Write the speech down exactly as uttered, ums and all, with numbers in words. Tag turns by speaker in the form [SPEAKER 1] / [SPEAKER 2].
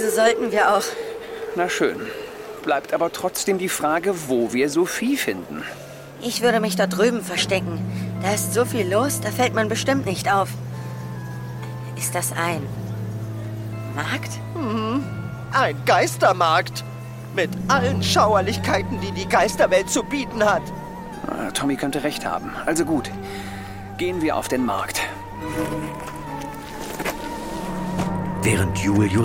[SPEAKER 1] Also sollten wir auch.
[SPEAKER 2] Na schön. Bleibt aber trotzdem die Frage, wo wir Sophie finden.
[SPEAKER 1] Ich würde mich da drüben verstecken. Da ist so viel los, da fällt man bestimmt nicht auf. Ist das ein Markt?
[SPEAKER 3] Mhm. Ein Geistermarkt. Mit allen Schauerlichkeiten, die die Geisterwelt zu bieten hat.
[SPEAKER 2] Tommy könnte recht haben. Also gut, gehen wir auf den Markt.
[SPEAKER 4] Während Julius